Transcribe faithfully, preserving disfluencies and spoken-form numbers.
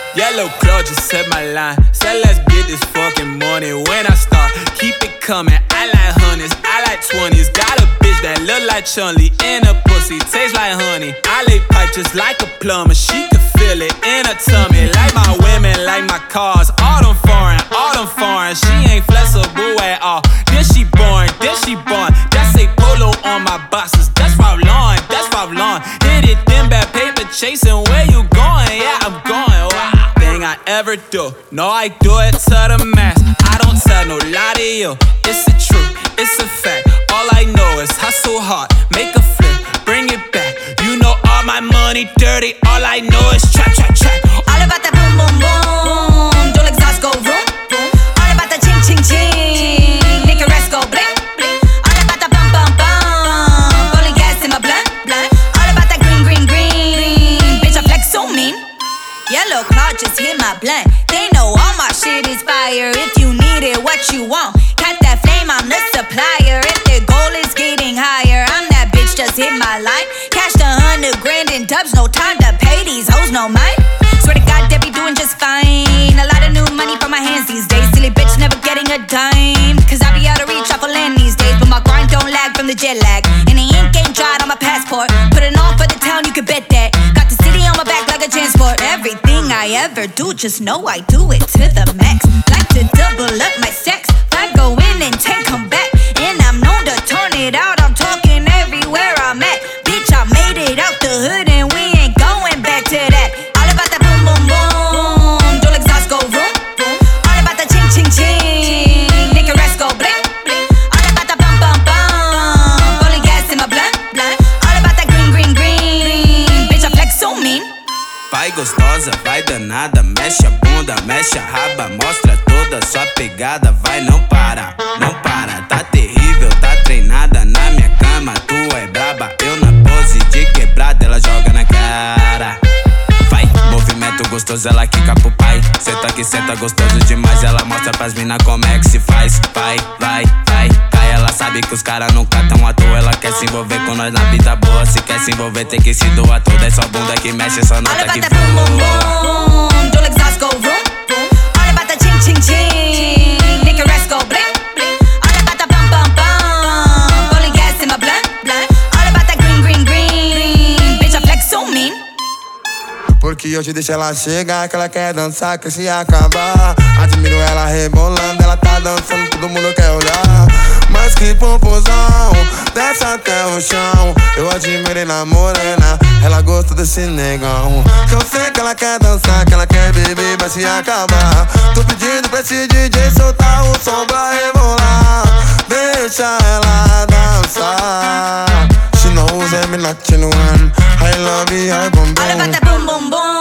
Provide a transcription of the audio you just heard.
Yellow claw just set my line. Said let's get this fucking money. When I start, keep it coming. I like hundreds, I like twenties. Got a bitch that look like Chun-Li and her pussy tastes like honey. I lay pipe just like a plumber. She can feel it in her tummy. Like my women, like my cars. All them foreign, all them foreign. She ain't flexible at all. Then she boring, then she born. That's a polo on my boxes. That's Ralph Lauren, that's Ralph Lauren. Hit it, then bad paper chasing. Where you going? Yeah, I'm going. Wow. Thing I ever do. No, I do it to the max. I don't tell no lie to you. It's the truth, it's a fact. All I know is hustle hard, make a flip, bring it back. You know all my money dirty. All I know is trap, trap, trap. All about that boom, boom, boom. Dual exhaust go vroom, vroom. All about that ching, ching, ching. Nick and rest go bling, bling. All about that bum, bum, bum. Rolling gas in my blunt, blunt. All about that green, green, green. Bitch, I flex so mean. Yellow claw just hit my blunt. They know all my shit is fire. If you need it, what you want? Got that flame, I'm the supplier. If the goal is getting higher, I'm that bitch, just hit my line. Cashed a hundred grand in dubs, no time to pay these hoes, no mind. Swear to God, they be doing just fine. A lot of new money from my hands these days. Silly bitch never getting a dime. Cause I be out of reach off of land these days. But my grind don't lag from the jet lag. And the ink ain't dried on my passport. Put it on for the town, you can bet that. Got the city on my back like a transport. Everything I ever do, just know I do it to the max. Like to double up my sex. I go in and ten come back. And I'm known to turn it out. I'm talking everywhere I'm at. Bitch, I made it out the hood and we ain't going back to that. All about that boom, boom, boom. Dual exhaust go vroom, vroom. All about that ching, ching, ching. Nick and rest go bling, bling. All about that bum, bum, bum. Rolling gas in my blunt, blunt. All about that green, green, green. Bitch, I flex so mean. Vai gostosa, vai danada, mexe a bunda, mexe a raba, mostra toda sua pegada, vai não para, não para, tá terrível, tá treinada na minha cama, tu é braba, eu na pose de quebrada, ela joga na cara. Vai, movimento gostoso, ela quica pro pai, senta que senta gostoso demais, ela mostra pras mina como é que se faz, vai, vai, vai, vai, ela sabe que os caras nunca tão à toa, ela quer se envolver com nós na vida boa, se quer se envolver tem que se doar toda, é só bunda que mexe, só nota que voa. Boom, boom, boom. Dual exhaust go vroom, vroom. All about that ching, ching, ching. Nick and rest go bling, bling. All about that bum, bum, bum. Rolling gas in my blunt, blunt. All about that green, green, green. Bitch, I flex so mean. Porque hoje deixa ela chegar, que ela quer dançar, que se acabar. Admiro ela rebolando, ela tá dançando, todo mundo quer olhar. Mas que popozão, desce até o chão. Eu admirei na morena, ela gosta desse negão. Que eu sei que ela quer dançar, que ela quer beber, vai se acabar. Tô pedindo pra esse D J soltar o som pra rebolar. Deixa ela dançar. She knows I'm not in one. I love you, I boom boom. All about that boom, boom, boom.